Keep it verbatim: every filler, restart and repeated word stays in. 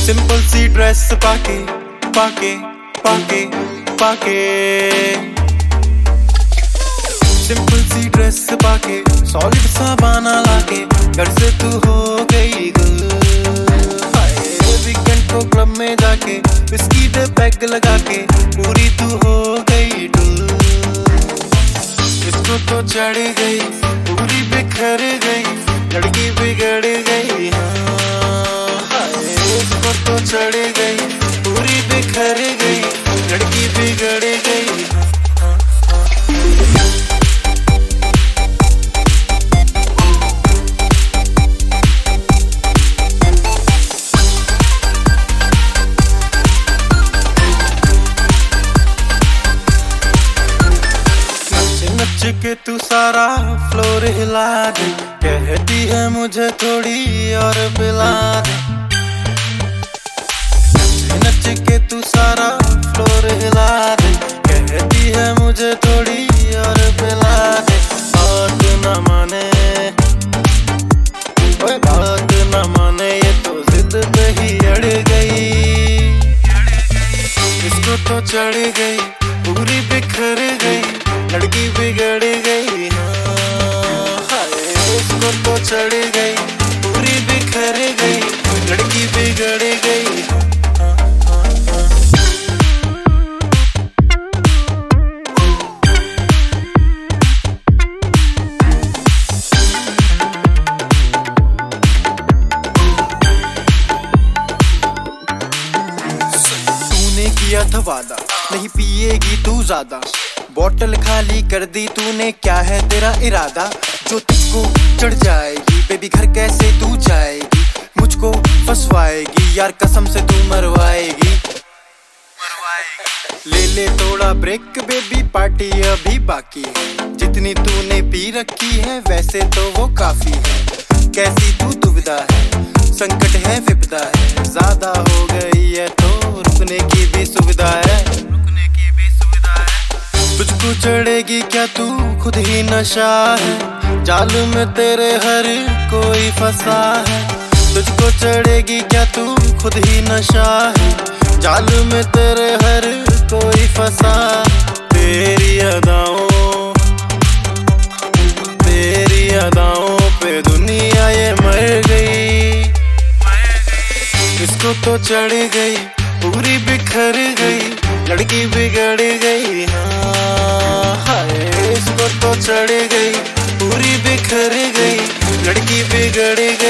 Simple सी dress पाके पाके पाके पाके सिंपल सी ड्रेस पाके सॉलिड सा बाना लाके घर से तू हो गई गुल। वीकेंड को क्लब में जाके विस्की पे पैग लगा के पूरी तू हो गई डुल। इसको तो चढ़ गई पूरी बिखर गई लड़की बिगड़ गई। हाँ इसको तो चढ़ गई पूरी बिखर गई लड़की बिगड़ गई। नच के तू सारा फ्लोर हिला दे कहती है मुझे थोड़ी और पिला दे। नच के तू सारा फ्लोर हिला दे कहती है मुझे थोड़ी और पिला दे। बात न माने ओए बात न माने ये तो जिद पे ही अड़ गई। इसको तो चढ़ गई पूरी बिखर गई लड़की बिगड़ गई। हाँ इसको तो चढ़ गई पूरी बिखर गई लड़की बिगड़ गई। तूने किया था वादा नहीं पिएगी तू ज्यादा बोतल खाली कर दी तूने क्या है तेरा इरादा। जो तुझको चढ़ जाएगी बेबी घर कैसे तू जाएगी मुझको फंसवाएगी यार कसम से तू मरवाएगी। ले ले थोड़ा ब्रेक बेबी पार्टी अभी बाकी है जितनी तूने पी रखी है वैसे तो वो काफी है। कैसी तू दुविधा है संकट है विपदा है ज्यादा हो गई है तो रुकने की भी सुविधा है। तुझको चढ़ेगी क्या तू खुद ही नशा है जाल में तेरे हर कोई फंसा है। तुझको चढ़ेगी क्या तू खुद ही नशा है जाल में तेरे हर कोई फंसा। तेरी अदाओं तेरी अदाओं पे दुनिया ये मर गई। इसको तो चढ़ गई पूरी बिखर गई लड़की बिगड़ गई। हाँ इसको तो चढ़ गई पूरी बिखर गई लड़की बिगड़ गई।